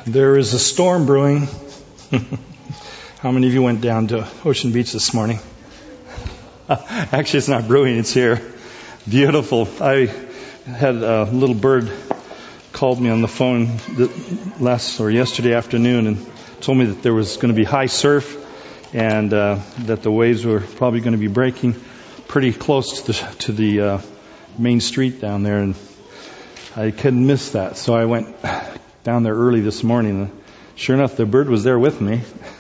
There is a storm brewing. How many of you went down to Ocean Beach this morning? Actually, it's not brewing, it's here. Beautiful. I had a little bird called me on the phone yesterday afternoon and told me that there was going to be high surf and that the waves were probably going to be breaking pretty close to the main street down there, and I couldn't miss that. So I went down there early this morning, and sure enough, the bird was there with me.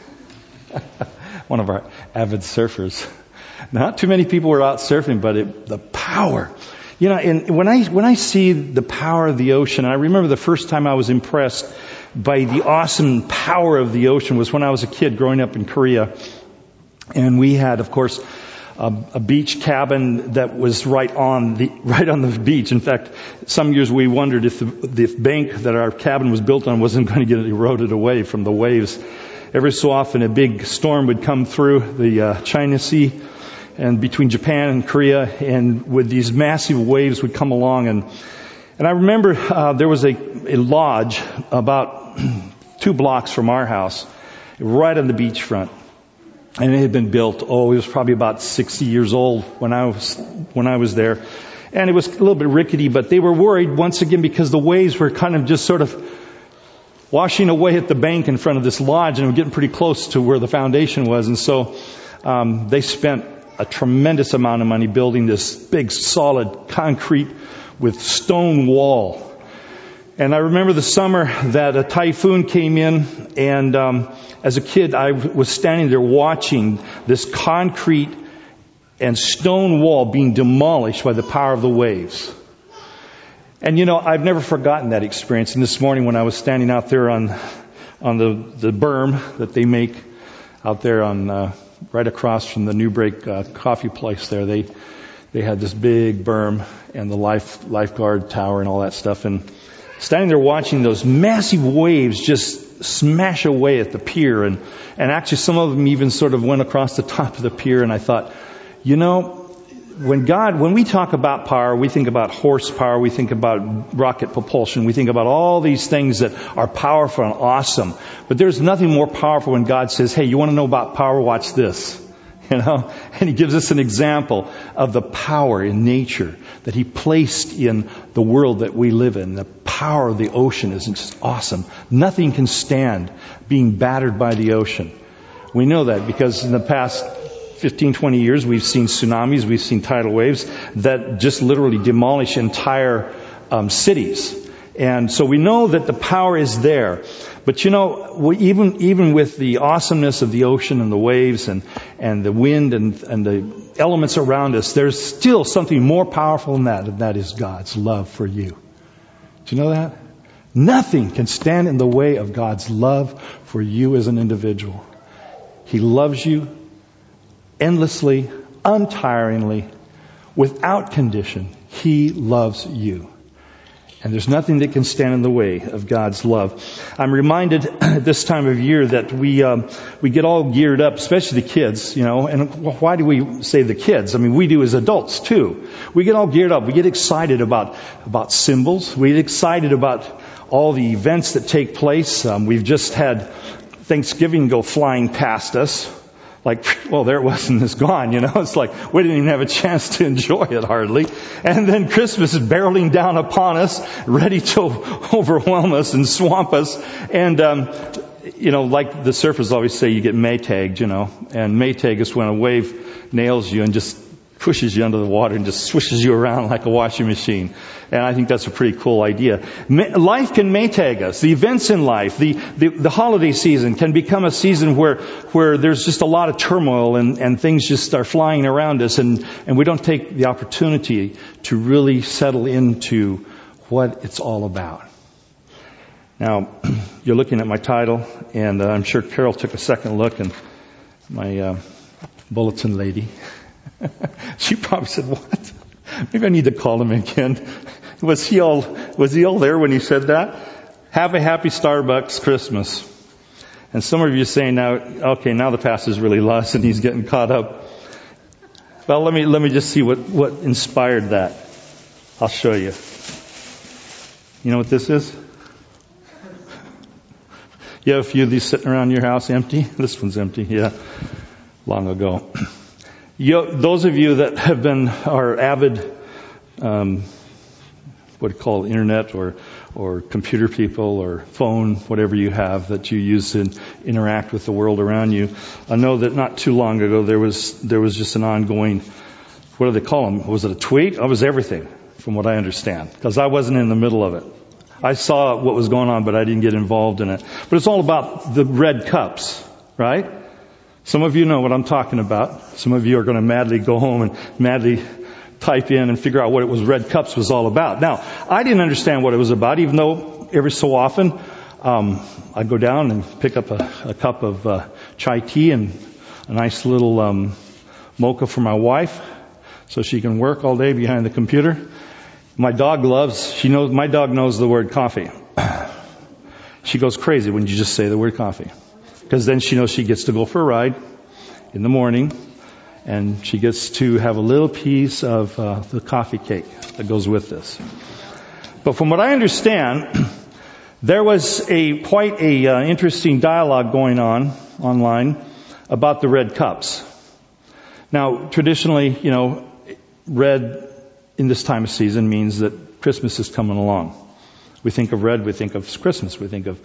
One of our avid surfers. Not too many people were out surfing, but the power. You know, and when I see the power of the ocean, I remember the first time I was impressed by the awesome power of the ocean was when I was a kid growing up in Korea. And we had, of course, a beach cabin that was right on the beach. In fact, some years we wondered if the bank that our cabin was built on wasn't going to get eroded away from the waves. Every so often a big storm would come through the China Sea and between Japan and Korea, and with these massive waves would come along. And I remember there was a lodge about 2 blocks from our house, right on the beachfront. And it had been built, it was probably about 60 years old when I was there. And it was a little bit rickety, but they were worried once again because the waves were kind of just sort of washing away at the bank in front of this lodge, and were getting pretty close to where the foundation was. And so they spent a tremendous amount of money building this big solid concrete with stone wall. And I remember the summer that a typhoon came in, and as a kid I was standing there watching this concrete and stone wall being demolished by the power of the waves. And you know, I've never forgotten that experience. And this morning when I was standing out there on the berm that they make out there on right across from the New Break coffee place there, they had this big berm and the lifeguard tower and all that stuff, and standing there watching those massive waves just smash away at the pier, and actually some of them even sort of went across the top of the pier. And I thought, you know, when we talk about power, we think about horsepower, we think about rocket propulsion, we think about all these things that are powerful and awesome. But there's nothing more powerful when God says, hey, you want to know about power? Watch this. You know, and He gives us an example of the power in nature that He placed in the world that we live in. The power of the ocean is just awesome. Nothing can stand being battered by the ocean. We know that because in the past 15, 20 years, we've seen tsunamis, we've seen tidal waves that just literally demolish entire cities. And so we know that the power is there. But you know, even with the awesomeness of the ocean and the waves and the wind and the elements around us, there's still something more powerful than that, and that is God's love for you. Do you know that? Nothing can stand in the way of God's love for you as an individual. He loves you endlessly, untiringly, without condition. He loves you. And there's nothing that can stand in the way of God's love. I'm reminded at this time of year that we get all geared up, especially the kids, you know. And why do we say the kids? I mean, we do as adults too. We get all geared up. We get excited about symbols. We get excited about all the events that take place. We've just had Thanksgiving go flying past us. Like, well, there it was and it's gone, you know. It's like we didn't even have a chance to enjoy it hardly. And then Christmas is barreling down upon us, ready to overwhelm us and swamp us. And, you know, like the surfers always say, you get Maytagged, you know. And Maytag is when a wave nails you and just pushes you under the water and just swishes you around like a washing machine. And I think that's a pretty cool idea. Life can Maytag us. The events in life, the holiday season can become a season where there's just a lot of turmoil and things just are flying around us, and we don't take the opportunity to really settle into what it's all about. Now, you're looking at my title, and I'm sure Carol took a second look, and my bulletin lady, she probably said, what? Maybe I need to call him again. Was he all there when he said that? Have a happy Starbucks Christmas. And some of you are saying now, okay, now the pastor's really lost and he's getting caught up. Well, let me just see what inspired that. I'll show you. You know what this is? You have a few of these sitting around your house empty? This one's empty, yeah. Long ago. Those of you that have been, are avid, what do you call it, internet or computer people or phone, whatever you have that you use to interact with the world around you. I know that not too long ago there was just an ongoing, what do they call them? Was it a tweet? It was everything, from what I understand, because I wasn't in the middle of it. I saw what was going on, but I didn't get involved in it. But it's all about the red cups, right? Some of you know what I'm talking about. Some of you are going to madly go home and madly type in and figure out what it was Red Cups was all about. Now, I didn't understand what it was about, even though every so often I'd go down and pick up a cup of chai tea and a nice little mocha for my wife so she can work all day behind the computer. My dog my dog knows the word coffee. She goes crazy when you just say the word coffee. Because then she knows she gets to go for a ride in the morning, and she gets to have a little piece of the coffee cake that goes with this. But from what I understand, there was quite a interesting dialogue going on online about the red cups. Now, traditionally, red in this time of season means that Christmas is coming along. We think of red, we think of Christmas, we think of,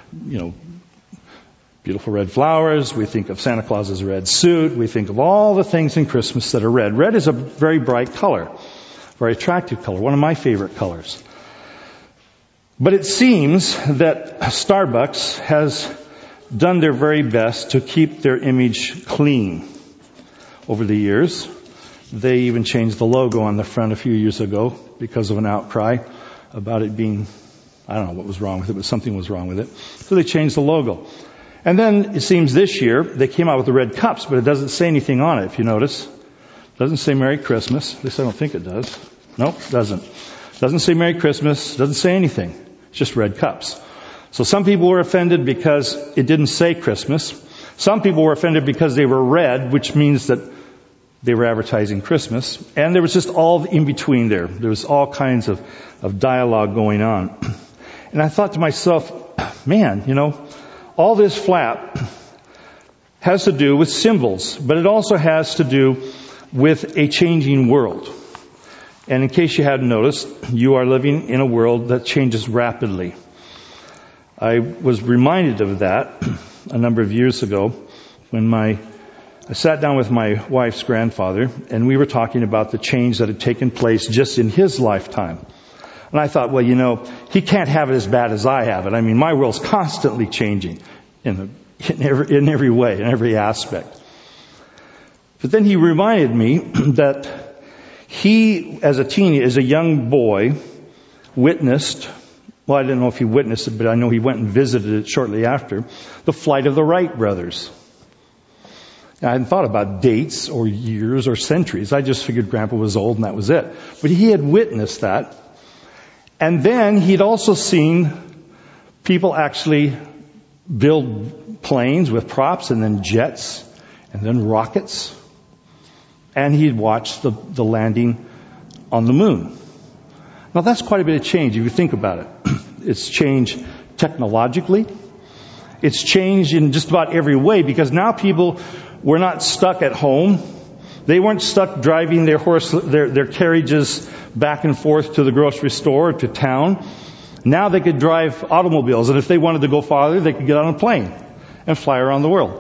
beautiful red flowers. We think of Santa Claus's red suit. We think of all the things in Christmas that are red. Red is a very bright color, very attractive color, one of my favorite colors. But it seems that Starbucks has done their very best to keep their image clean over the years. They even changed the logo on the front a few years ago because of an outcry about it being, I don't know what was wrong with it, but something was wrong with it. So they changed the logo. And then it seems this year they came out with the red cups, but it doesn't say anything on it, if you notice. It doesn't say Merry Christmas. At least I don't think it does. Nope, doesn't. Doesn't say Merry Christmas. Doesn't say anything. It's just red cups. So some people were offended because it didn't say Christmas. Some people were offended because they were red, which means that they were advertising Christmas. And there was just all in between there. There was all kinds of dialogue going on. And I thought to myself, man, all this flap has to do with symbols, but it also has to do with a changing world. And in case you hadn't noticed, you are living in a world that changes rapidly. I was reminded of that a number of years ago when I sat down with my wife's grandfather, and we were talking about the change that had taken place just in his lifetime. And I thought, well, he can't have it as bad as I have it. I mean, my world's constantly changing in every way, in every aspect. But then he reminded me that he, as a young boy, witnessed, well, I didn't know if he witnessed it, but I know he went and visited it shortly after, the flight of the Wright brothers. I hadn't thought about dates or years or centuries. I just figured Grandpa was old and that was it. But he had witnessed that. And then he'd also seen people actually build planes with props and then jets and then rockets. And he'd watched the landing on the moon. Now that's quite a bit of change if you think about it. It's changed technologically. It's changed in just about every way because now people were not stuck at home. They weren't stuck driving their carriages back and forth to the grocery store or to town. Now they could drive automobiles, and if they wanted to go farther, they could get on a plane and fly around the world.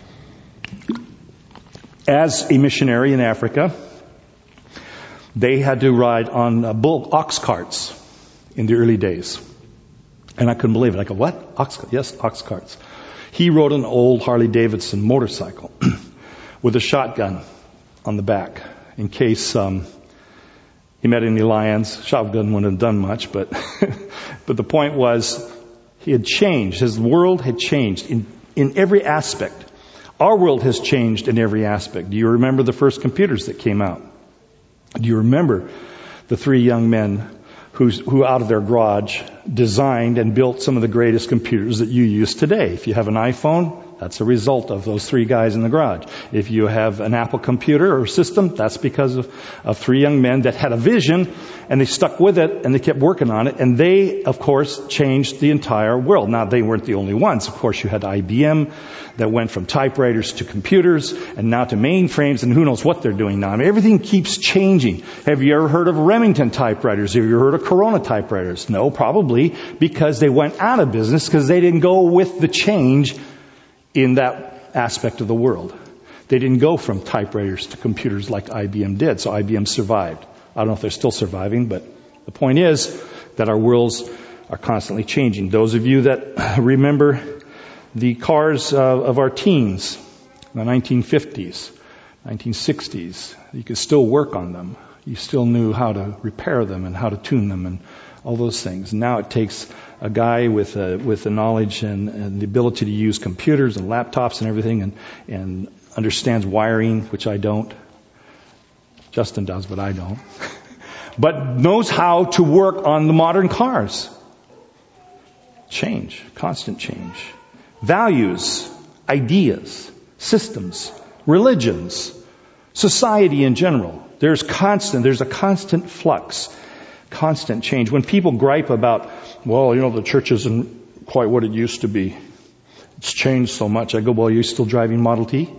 As a missionary in Africa, they had to ride on ox carts in the early days. And I couldn't believe it. I go, what? Yes, ox carts. He rode an old Harley-Davidson motorcycle with a shotgun on the back in case he met any lions. Shotgun wouldn't have done much, but but the point was he had changed. His world had changed in every aspect. Our world has changed in every aspect. Do you remember the first computers that came out? Do you remember the three young men who out of their garage designed and built some of the greatest computers that you use today? If you have an iPhone, that's a result of those three guys in the garage. If you have an Apple computer or system, that's because of three young men that had a vision, and they stuck with it, and they kept working on it, and they, of course, changed the entire world. Now, they weren't the only ones. Of course, you had IBM that went from typewriters to computers, and now to mainframes, and who knows what they're doing now. I mean, everything keeps changing. Have you ever heard of Remington typewriters? Have you ever heard of Corona typewriters? No, probably because they went out of business because they didn't go with the change in that aspect of the world. They didn't go from typewriters to computers like IBM did, so IBM survived. I don't know if they're still surviving, but the point is that our worlds are constantly changing. Those of you that remember the cars of our teens, in the 1950s, 1960s, you could still work on them. You still knew how to repair them and how to tune them and all those things. Now it takes a guy with the knowledge and the ability to use computers and laptops and everything and understands wiring, which I don't. Justin does, but I don't. But knows how to work on the modern cars. Change, constant change. Values, ideas, systems, religions, society in general. There's a constant flux, constant change. When people gripe about, well, the church isn't quite what it used to be. It's changed so much. I go, well, you're still driving Model T?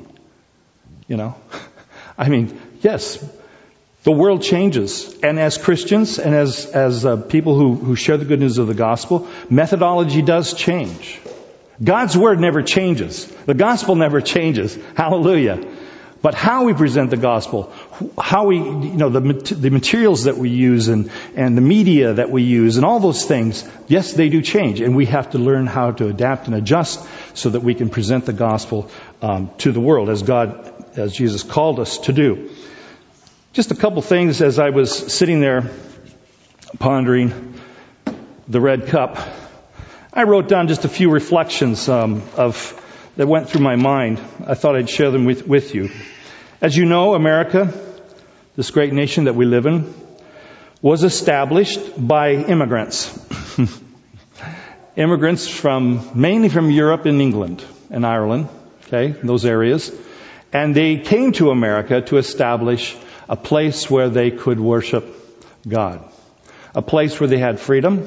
I mean, yes, the world changes. And as Christians and as people who share the good news of the gospel, methodology does change. God's word never changes. The gospel never changes. Hallelujah. But how we present the gospel, how we, the materials that we use and the media that we use and all those things, yes, they do change. And we have to learn how to adapt and adjust so that we can present the gospel to the world as Jesus called us to do. Just a couple things as I was sitting there pondering the red cup. I wrote down just a few reflections that went through my mind. I thought I'd share them with you. As you know, America, this great nation that we live in, was established by immigrants. Immigrants mainly from Europe and England and Ireland, those areas. And they came to America to establish a place where they could worship God. A place where they had freedom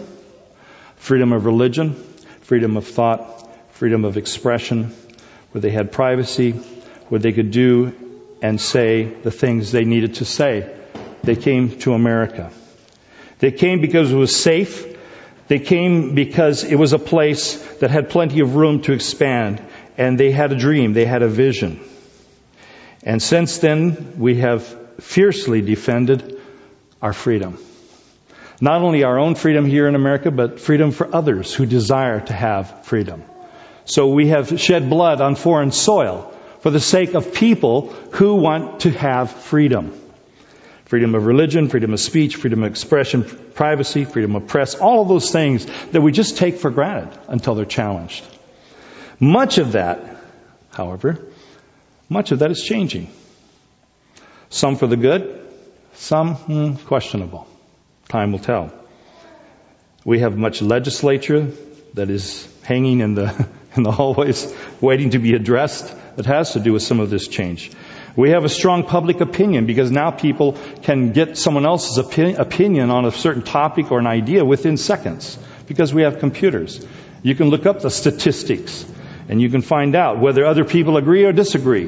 of religion, freedom of thought, freedom of expression, where they had privacy, where they could do and say the things they needed to say. They came to America. They came because it was safe. They came because it was a place that had plenty of room to expand. And they had a dream. They had a vision. And since then, we have fiercely defended our freedom. Not only our own freedom here in America, but freedom for others who desire to have freedom. So we have shed blood on foreign soil for the sake of people who want to have freedom. Freedom of religion, freedom of speech, freedom of expression, privacy, freedom of press, all of those things that we just take for granted until they're challenged. Much of that, however, is changing. Some for the good, some questionable. Time will tell. We have much legislature that is hanging in the hallways, waiting to be addressed, that has to do with some of this change. We have a strong public opinion because now people can get someone else's opinion on a certain topic or an idea within seconds because we have computers. You can look up the statistics and you can find out whether other people agree or disagree.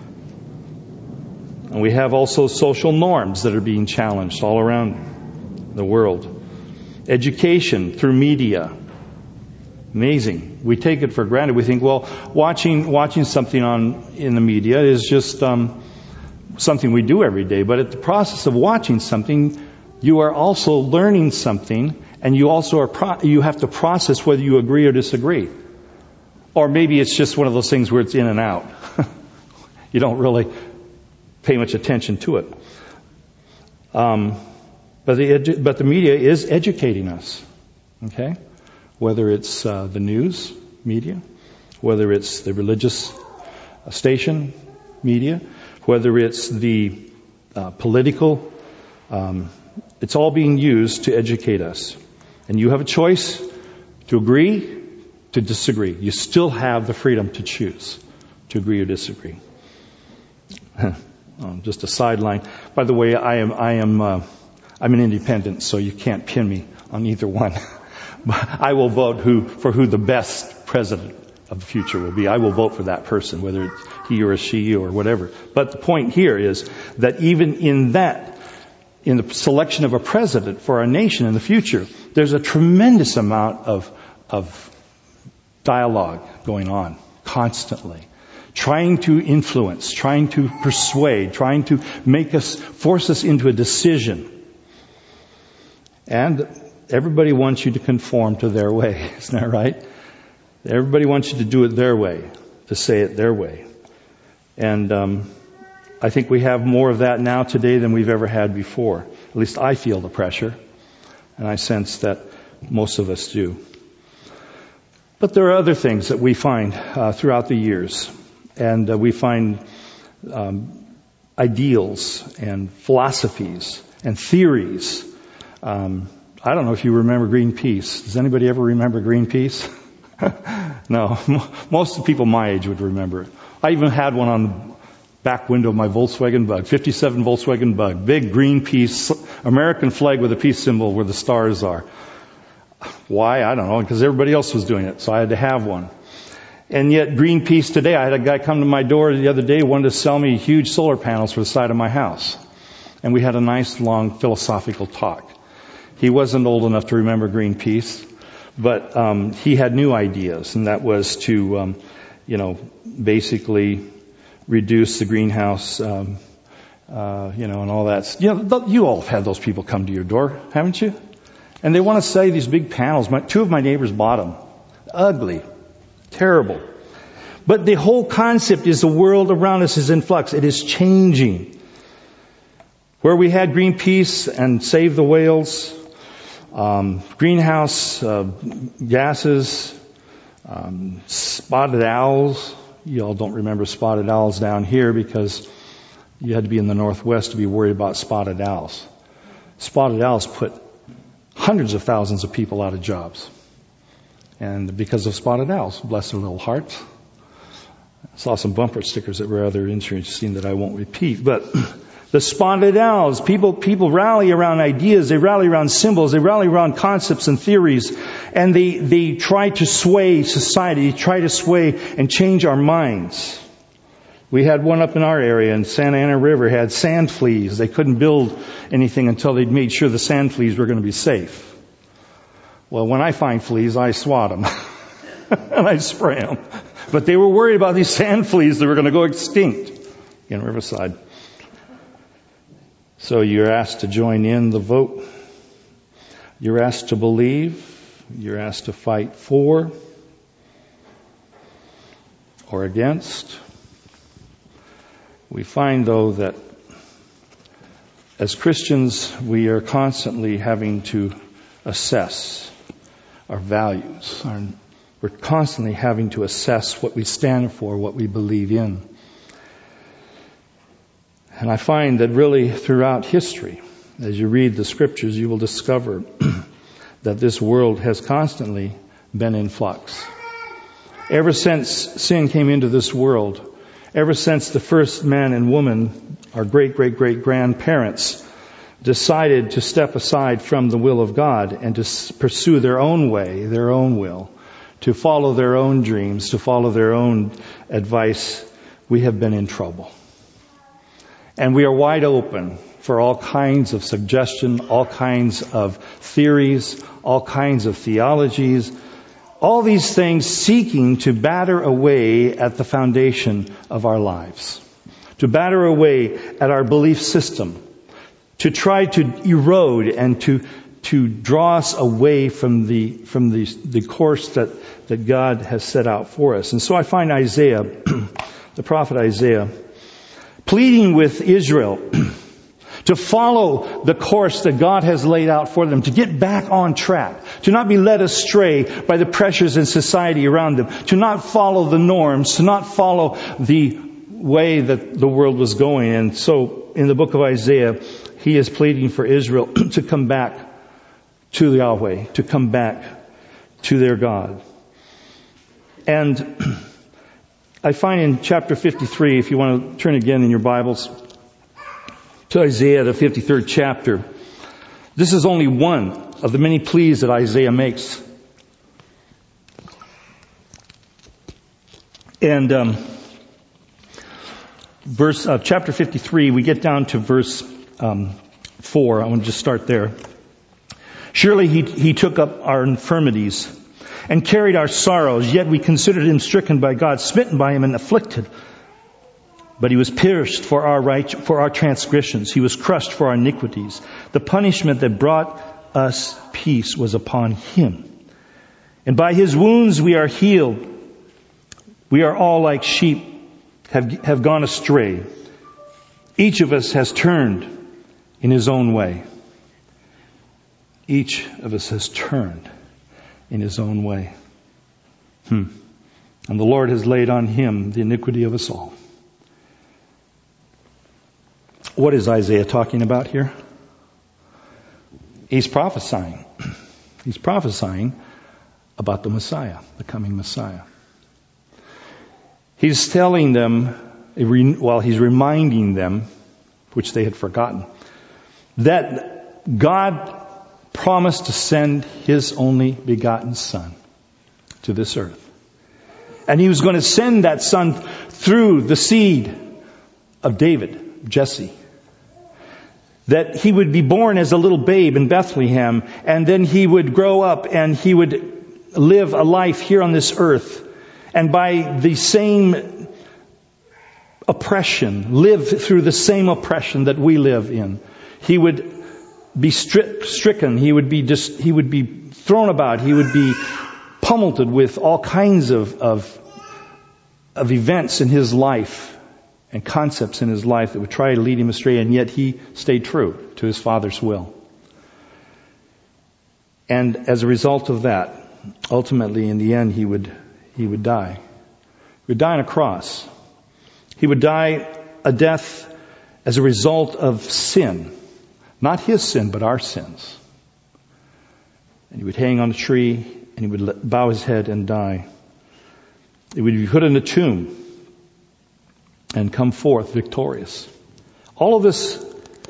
And we have also social norms that are being challenged all around the world. Education through media. Amazing. We take it for granted. We think, well, watching something in the media is just something we do every day. But at the process of watching something, you are also learning something, and you also you have to process whether you agree or disagree. Or maybe it's just one of those things where it's in and out. You don't really pay much attention to it. But the media is educating us. Okay? Whether it's the news media, whether it's the religious station media, whether it's the political, it's all being used to educate us. And you have a choice to agree to disagree. You still have the freedom to choose to agree or disagree. Just a sideline. By the way, I'm an independent, so you can't pin me on either one. I will vote for who the best president of the future will be. I will vote for that person, whether it's he or a she or whatever. But the point here is that even in the selection of a president for our nation in the future, there's a tremendous amount of dialogue going on constantly. Trying to influence, trying to persuade, trying to force us into a decision. And everybody wants you to conform to their way. Isn't that right? Everybody wants you to do it their way, to say it their way. And I think we have more of that now today than we've ever had before. At least I feel the pressure. And I sense that most of us do. But there are other things that we find throughout the years. And we find ideals and philosophies and theories. I don't know if you remember Greenpeace. Does anybody ever remember Greenpeace? No. Most of the people my age would remember it. I even had one on the back window of my Volkswagen Bug, 57 Volkswagen Bug, big Greenpeace, American flag with a peace symbol where the stars are. Why? I don't know, because everybody else was doing it, so I had to have one. And yet Greenpeace today, I had a guy come to my door the other day, wanted to sell me huge solar panels for the side of my house. And we had a nice long philosophical talk. He wasn't old enough to remember Greenpeace, but he had new ideas, and that was to, basically reduce the greenhouse, and all that. You all have had those people come to your door, haven't you? And they want to sell you these big panels. Two of my neighbors bought them. Ugly. Terrible. But the whole concept is the world around us is in flux. It is changing. Where we had Greenpeace and Save the Whales, greenhouse gases, spotted owls. You all don't remember spotted owls down here because you had to be in the Northwest to be worried about spotted owls. Spotted owls put hundreds of thousands of people out of jobs. And because of spotted owls, bless their little hearts. I saw some bumper stickers that were rather interesting that I won't repeat. But the spotted owls, people rally around ideas, they rally around symbols, they rally around concepts and theories, and they try to sway society, they try to sway and change our minds. We had one up in our area in Santa Ana River, had sand fleas. They couldn't build anything until they'd made sure the sand fleas were going to be safe. Well, when I find fleas, I swat them. And I spray them. But they were worried about these sand fleas that were going to go extinct in Riverside. So you're asked to join in the vote. You're asked to believe. You're asked to fight for or against. We find, though, that as Christians, we are constantly having to assess our values. We're constantly having to assess what we stand for, what we believe in. And I find that really throughout history, as you read the scriptures, you will discover that this world has constantly been in flux. Ever since sin came into this world, ever since the first man and woman, our great-great-great-grandparents, decided to step aside from the will of God and to pursue their own way, their own will, to follow their own dreams, to follow their own advice, we have been in trouble. And we are wide open for all kinds of suggestion, all kinds of theories, all kinds of theologies, all these things seeking to batter away at the foundation of our lives, to batter away at our belief system, to try to erode and to draw us away from the course that God has set out for us. And so I find Isaiah, the prophet Isaiah, pleading with Israel to follow the course that God has laid out for them, to get back on track, to not be led astray by the pressures in society around them, to not follow the norms, to not follow the way that the world was going. And so in the book of Isaiah, he is pleading for Israel to come back to Yahweh, to come back to their God. And I find in chapter 53, if you want to turn again in your Bibles to Isaiah, the 53rd chapter, this is only one of the many pleas that Isaiah makes. And chapter 53, we get down to verse 4. I want to just start there. Surely he took up our infirmities and carried our sorrows, yet we considered him stricken by God, smitten by him and afflicted. But he was pierced for our transgressions. He was crushed for our iniquities. The punishment that brought us peace was upon him. And by his wounds we are healed. We are all like sheep, have gone astray. Each of us has turned in his own way. Each of us has turned in his own way. And the Lord has laid on him the iniquity of us all. What is Isaiah talking about here? He's prophesying. He's prophesying about the Messiah, the coming Messiah. He's telling them, he's reminding them, which they had forgotten, that God promised to send his only begotten Son to this earth. And he was going to send that Son through the seed of David, Jesse. That he would be born as a little babe in Bethlehem, and then he would grow up and he would live a life here on this earth. And by the same oppression, live through the same oppression that we live in. He would be stricken. He would be thrown about. He would be pummeled with all kinds of events in his life and concepts in his life that would try to lead him astray, and yet he stayed true to his Father's will. And as a result of that, ultimately in the end he would die. He would die on a cross. He would die a death as a result of sin. Not his sin, but our sins. And he would hang on a tree, and he would bow his head and die. He would be put in a tomb and come forth victorious. All of this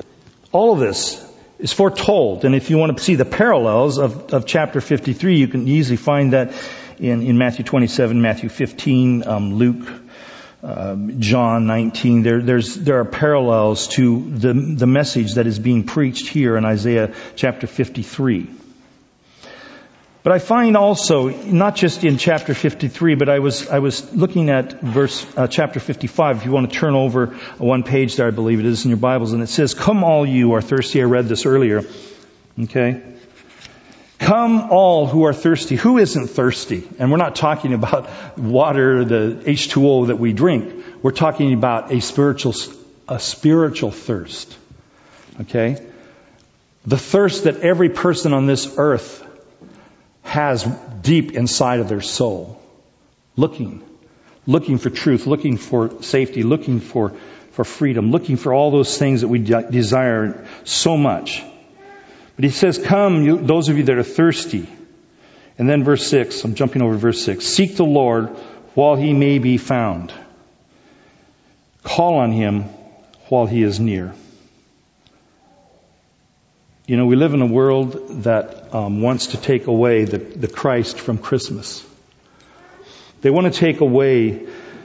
is foretold. And if you want to see the parallels of chapter 53, you can easily find that in Matthew 27, Matthew 15, Luke, John 19. There are parallels to the message that is being preached here in Isaiah chapter 53. But I find also, not just in chapter 53, but I was looking at chapter 55. If you want to turn over one page there, I believe it is in your Bibles, and it says, "Come all you are thirsty." I read this earlier. Okay? Come all who are thirsty. Who isn't thirsty? And we're not talking about water, the H2O that we drink. We're talking about a spiritual thirst. Okay? The thirst that every person on this earth has deep inside of their soul. Looking for truth, looking for safety, looking for freedom, looking for all those things that we desire so much. But he says, come, those of you that are thirsty. And then verse 6, I'm jumping over to verse 6. Seek the Lord while he may be found. Call on him while he is near. You know, we live in a world that wants to take away the Christ from Christmas. They want to take away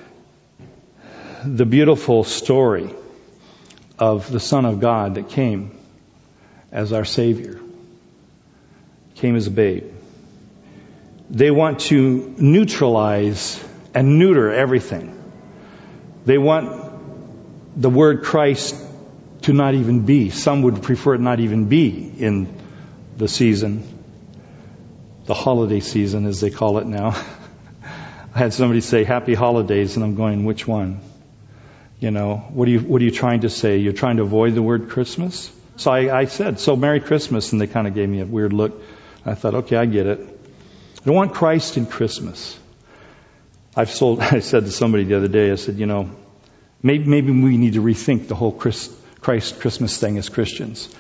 the beautiful story of the Son of God that came as our Savior, came as a babe. They want to neutralize and neuter everything. They want the word Christ to not even be. Some would prefer it not even be in the season, the holiday season as they call it now. I had somebody say happy holidays, and I'm going, which one? You know, what are you trying to say? You're trying to avoid the word Christmas? So I said, so Merry Christmas, and they kind of gave me a weird look. I thought, okay, I get it. I don't want Christ in Christmas. I said to somebody the other day, I said, you know, maybe we need to rethink the whole Christ Christmas thing as Christians.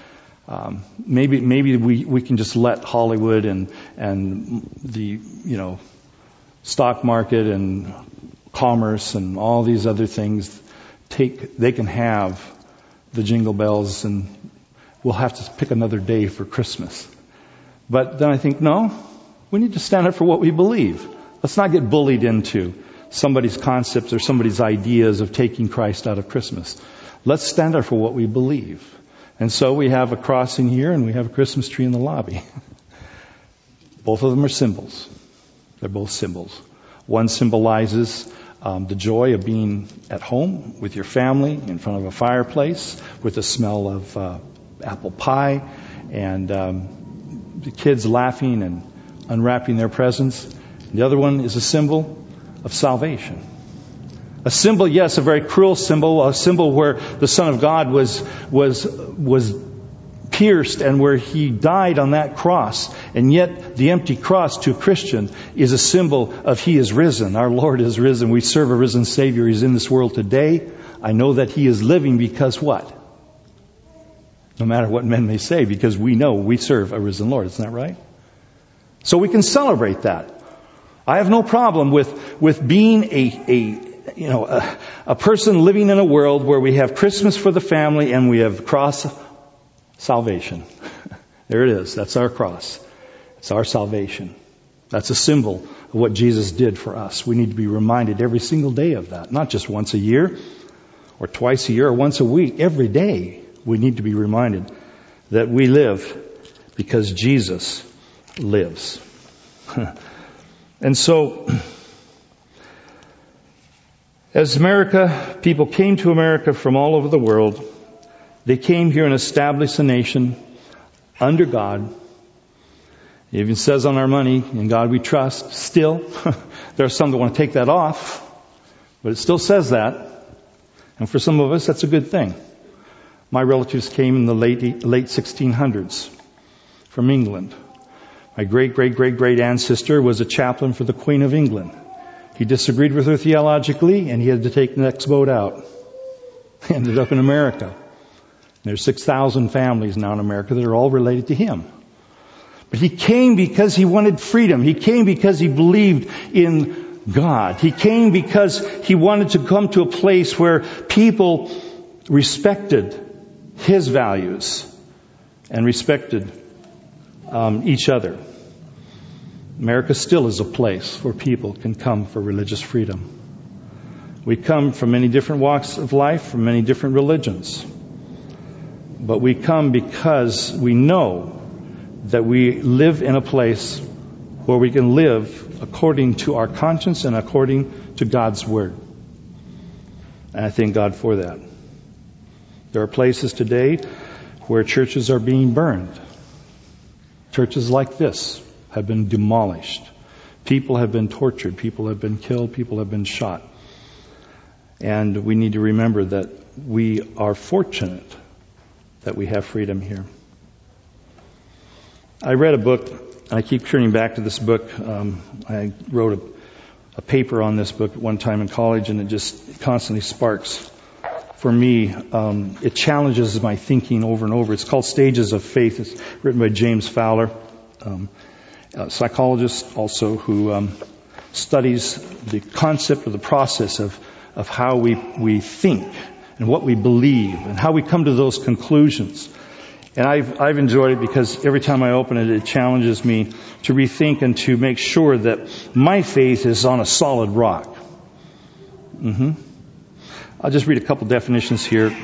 Maybe we can just let Hollywood and the, you know, stock market and commerce and all these other things, they can have the jingle bells, and we'll have to pick another day for Christmas. But then I think, no, we need to stand up for what we believe. Let's not get bullied into somebody's concepts or somebody's ideas of taking Christ out of Christmas. Let's stand up for what we believe. And so we have a cross in here and we have a Christmas tree in the lobby. Both of them are symbols. They're both symbols. One symbolizes the joy of being at home with your family in front of a fireplace with the smell of apple pie and the kids laughing and unwrapping their presents. The other one is a symbol of salvation. A symbol, yes, a very cruel symbol, a symbol where the Son of God was pierced and where He died on that cross. And yet the empty cross to a Christian is a symbol of He is risen. Our Lord is risen. We serve a risen Savior. He's in this world today. I know that He is living because what? No matter what men may say, because we know we serve a risen Lord. Isn't that right? So we can celebrate that. I have no problem with being a person living in a world where we have Christmas for the family and we have cross salvation. There it is. That's our cross. It's our salvation. That's a symbol of what Jesus did for us. We need to be reminded every single day of that. Not just once a year or twice a year or once a week. Every day we need to be reminded that we live because Jesus lives. And so, as people came to America from all over the world, they came here and established a nation under God. It even says on our money, in God we trust. Still, there are some that want to take that off, but it still says that. And for some of us, that's a good thing. My relatives came in the late 1600s from England. My great ancestor was a chaplain for the Queen of England. He disagreed with her theologically, and he had to take the next boat out. He ended up in America. There's 6,000 families now in America that are all related to him. But he came because he wanted freedom. He came because he believed in God. He came because he wanted to come to a place where people respected his values and respected each other. America still is a place where people can come for religious freedom. We come from many different walks of life, from many different religions. But we come because we know that we live in a place where we can live according to our conscience and according to God's Word. And I thank God for that. There are places today where churches are being burned. Churches like this have been demolished. People have been tortured. People have been killed. People have been shot. And we need to remember that we are fortunate that we have freedom here. I read a book, and I keep turning back to this book. I wrote a paper on this book at one time in college, and it just constantly sparks for me. It challenges my thinking over and over. It's called Stages of Faith. It's written by James Fowler, a psychologist also who studies the concept or the process of how we think and what we believe and how we come to those conclusions. And I've enjoyed it because every time I open it, it challenges me to rethink and to make sure that my faith is on a solid rock. I'll just read a couple definitions here.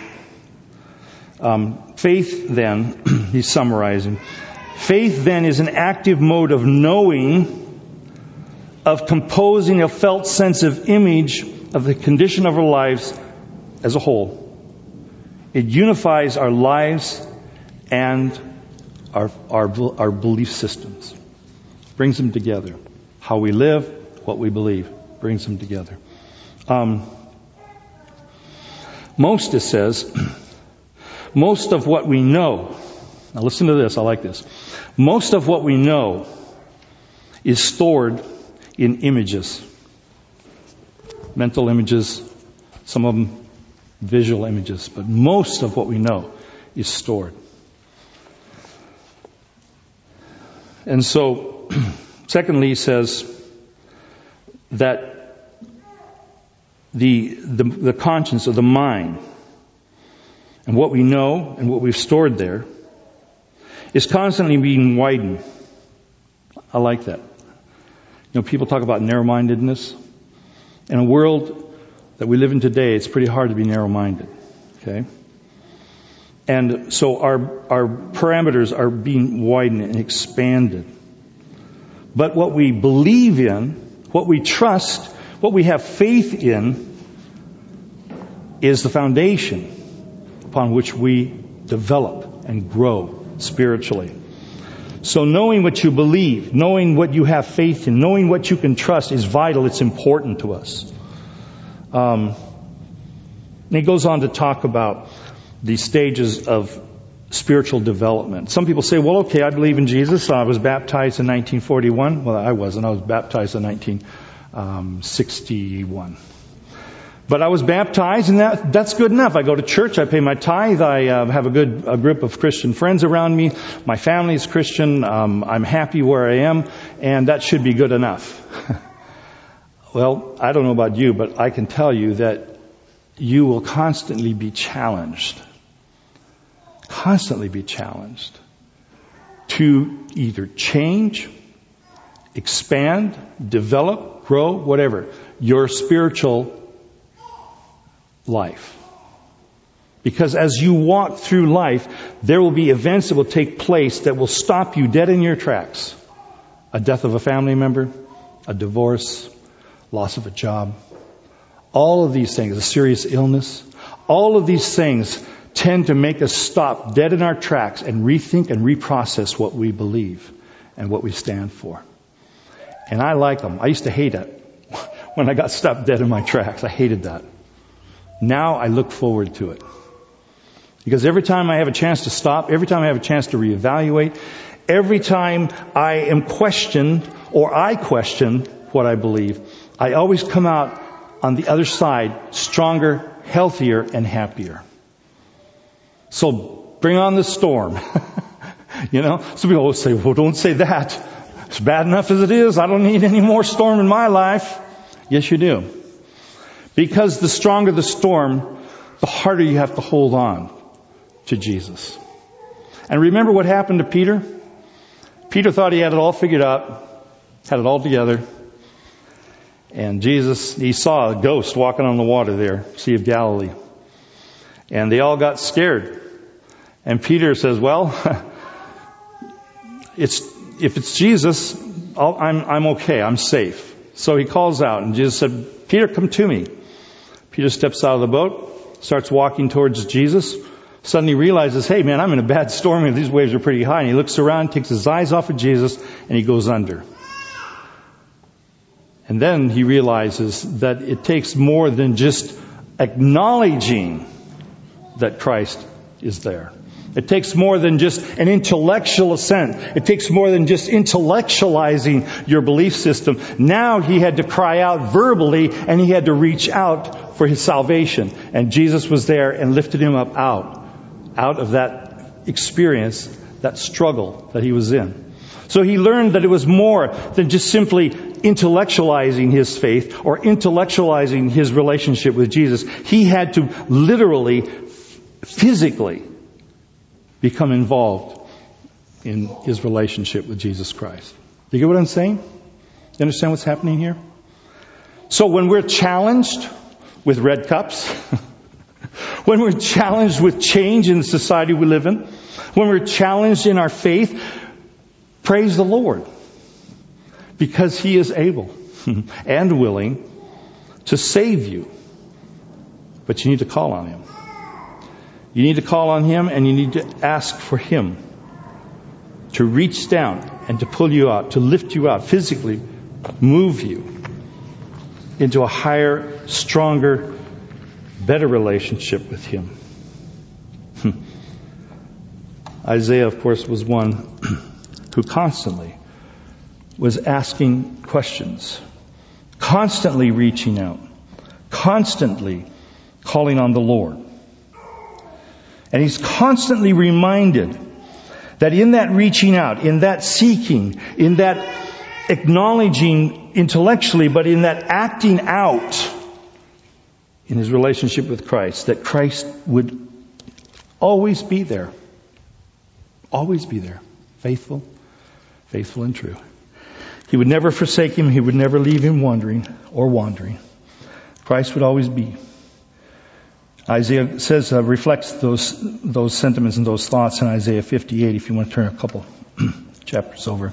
Faith, then, he's summarizing. Faith, then, is an active mode of knowing, of composing a felt sense of image of the condition of our lives as a whole. It unifies our lives and our belief systems. Brings them together. How we live, what we believe, brings them together. Most, it says, most of what we know, now listen to this, I like this. Most of what we know is stored in images. Mental images, some of them visual images, but most of what we know is stored. And so, secondly, he says, that the conscience of the mind and what we know and what we've stored there is constantly being widened. I like that. People talk about narrow-mindedness. In a world that we live in today, it's pretty hard to be narrow-minded. Okay? And so our parameters are being widened and expanded. But what we believe in, what we trust, what we have faith in, is the foundation upon which we develop and grow spiritually. So knowing what you believe, knowing what you have faith in, knowing what you can trust is vital. It's important to us. And he goes on to talk about the stages of spiritual development. Some people say, well, okay, I believe in Jesus. I was baptized in 1941. Well, I wasn't. I was baptized in 1961. But I was baptized, and that's good enough. I go to church, I pay my tithe, I have a group of Christian friends around me. My family is Christian. I'm happy where I am, and that should be good enough. Well, I don't know about you, but I can tell you that you will constantly be challenged to either change, expand, develop, grow, whatever, your spiritual life. Because as you walk through life, there will be events that will take place that will stop you dead in your tracks. A death of a family member, a divorce, loss of a job. All of these things, a serious illness, all of these things tend to make us stop dead in our tracks and rethink and reprocess what we believe and what we stand for. And I like them. I used to hate it when I got stopped dead in my tracks. I hated that. Now I look forward to it. Because every time I have a chance to stop, every time I have a chance to reevaluate, every time I am questioned or I question what I believe, I always come out on the other side stronger, healthier, and happier. So bring on the storm. Some people always say, well, don't say that. It's bad enough as it is. I don't need any more storm in my life. Yes, you do. Because the stronger the storm, the harder you have to hold on to Jesus. And remember what happened to Peter? Peter thought he had it all figured out, had it all together. And Jesus, he saw a ghost walking on the water there, Sea of Galilee. And they all got scared. And Peter says, well, if it's Jesus, I'm okay, I'm safe. So he calls out, and Jesus said, Peter, come to me. Peter steps out of the boat, starts walking towards Jesus, suddenly realizes, hey man, I'm in a bad storm and these waves are pretty high. And he looks around, takes his eyes off of Jesus, and he goes under. And then he realizes that it takes more than just acknowledging that Christ is there. It takes more than just an intellectual assent. It takes more than just intellectualizing your belief system. Now he had to cry out verbally, and he had to reach out for his salvation. And Jesus was there and lifted him up out of that experience, that struggle that he was in. So he learned that it was more than just simply intellectualizing his faith or intellectualizing his relationship with Jesus. He had to literally, physically become involved in his relationship with Jesus Christ. Do you get what I'm saying? You understand what's happening here? So when we're challenged with red cups, when we're challenged with change in the society we live in, when we're challenged in our faith, praise the Lord, because He is able and willing to save you. But you need to call on Him. You need to call on Him, and you need to ask for Him to reach down and to pull you out, to lift you out, physically move you into a higher, stronger, better relationship with Him. Isaiah, of course, was one who constantly was asking questions, constantly reaching out, constantly calling on the Lord. And he's constantly reminded that in that reaching out, in that seeking, in that acknowledging intellectually, but in that acting out in his relationship with Christ, that Christ would always be there. Always be there. Faithful and true. He would never forsake him. He would never leave him wandering. Christ would always be. Isaiah says, reflects those sentiments and those thoughts in Isaiah 58, if you want to turn a couple chapters over.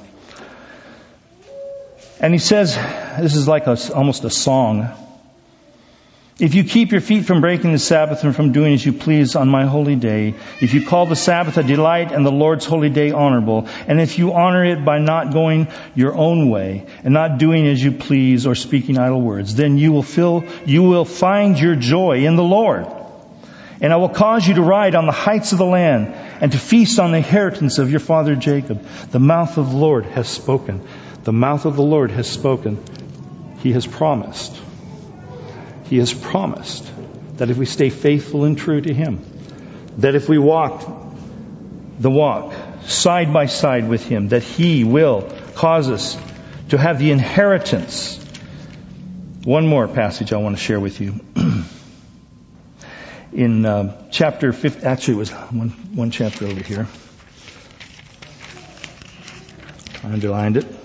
And he says, this is like almost a song. If you keep your feet from breaking the Sabbath and from doing as you please on my holy day, if you call the Sabbath a delight and the Lord's holy day honorable, and if you honor it by not going your own way and not doing as you please or speaking idle words, then you will find your joy in the Lord. And I will cause you to ride on the heights of the land and to feast on the inheritance of your father Jacob. The mouth of the Lord has spoken. The mouth of the Lord has spoken. He has promised. He has promised that if we stay faithful and true to Him, that if we walk the walk side by side with Him, that He will cause us to have the inheritance. One more passage I want to share with you. In chapter 50, actually it was one chapter over here. I underlined it.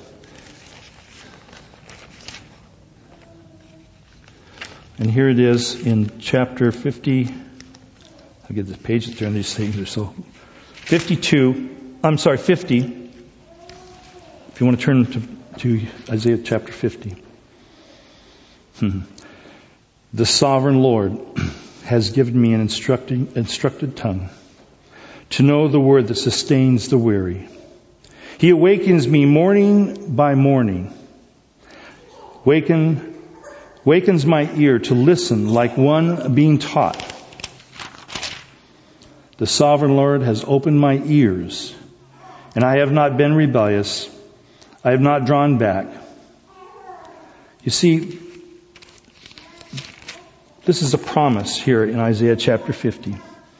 And here it is in chapter 50. I'll get the page to turn. These things are so... 50. If you want to turn to Isaiah chapter 50. The sovereign Lord has given me an instructed tongue to know the word that sustains the weary. He awakens me morning by morning. Wakens my ear to listen like one being taught. The sovereign Lord has opened my ears, and I have not been rebellious. I have not drawn back. You see, this is a promise here in Isaiah chapter 50,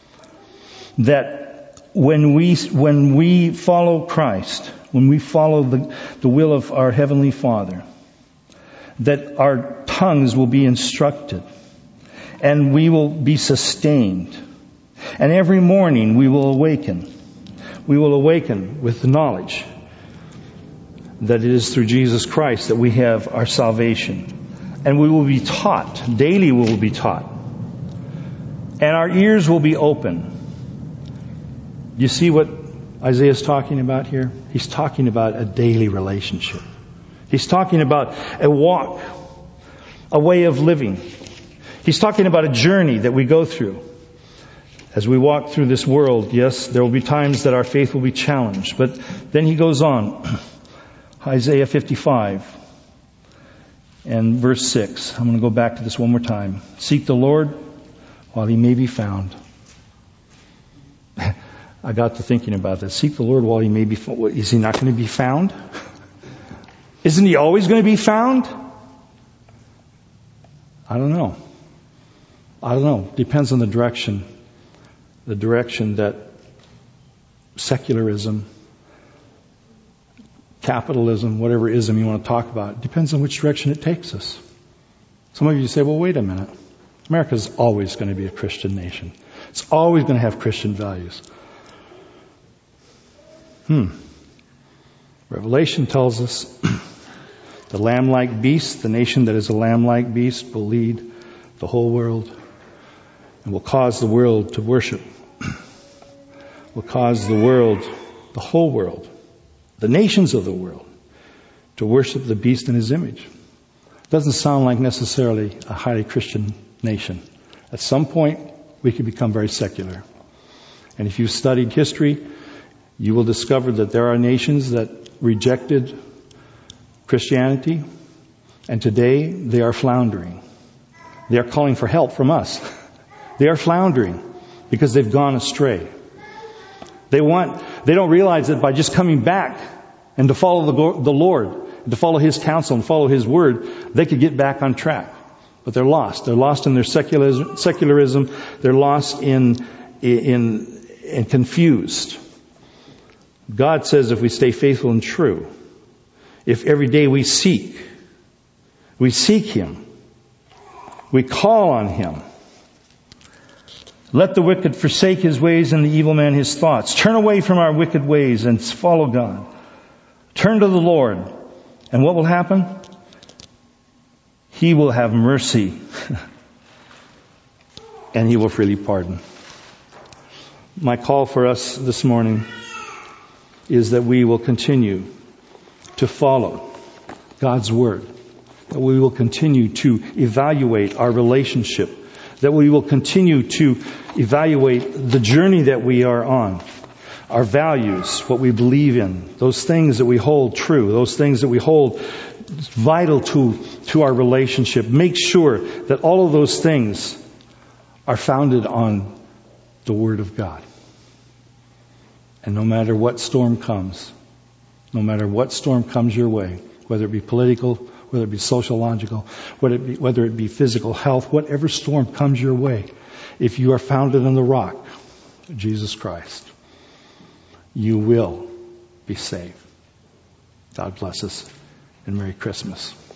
that when we follow Christ, when we follow the will of our Heavenly Father, that our tongues will be instructed and we will be sustained. And every morning we will awaken. We will awaken with the knowledge that it is through Jesus Christ that we have our salvation. And we will be taught. Daily we will be taught. And our ears will be open. You see what Isaiah is talking about here? He's talking about a daily relationship. He's talking about a walk, a way of living. He's talking about a journey that we go through. As we walk through this world, yes, there will be times that our faith will be challenged. But then he goes on. Isaiah 55 and verse 6. I'm going to go back to this one more time. Seek the Lord while He may be found. I got to thinking about that. Seek the Lord while He may be found. Is He not going to be found? Isn't He always going to be found? I don't know. Depends on the direction that secularism, capitalism, whatever ism you want to talk about, depends on which direction it takes us. Some of you say, well, wait a minute. America's always going to be a Christian nation. It's always going to have Christian values. Revelation tells us the lamb-like beast, the nation that is a lamb-like beast, will lead the whole world and will cause the world to worship. Will cause the world, the whole world, the nations of the world, to worship the beast in his image. Doesn't sound like necessarily a highly Christian nation. At some point, we can become very secular. And if you've studied history, you will discover that there are nations that rejected Christianity, and today they are floundering. They are calling for help from us. They are floundering because they've gone astray. They don't realize that by just coming back and to follow the Lord, to follow His counsel and follow His word, they could get back on track. But they're lost. They're lost in their secularism. They're lost in confused. God says if we stay faithful and true, if every day we seek We seek Him. We call on Him. Let the wicked forsake his ways and the evil man his thoughts. Turn away from our wicked ways and follow God. Turn to the Lord. And what will happen? He will have mercy. And He will freely pardon. My call for us this morning is that we will continue to follow God's Word. That we will continue to evaluate our relationship. That we will continue to evaluate the journey that we are on. Our values, what we believe in, those things that we hold true, those things that we hold vital to our relationship. Make sure that all of those things are founded on the Word of God. And no matter what storm comes your way, whether it be political, whether it be sociological, whether it be physical health, whatever storm comes your way, if you are founded on the rock, Jesus Christ, you will be saved. God bless us, and Merry Christmas.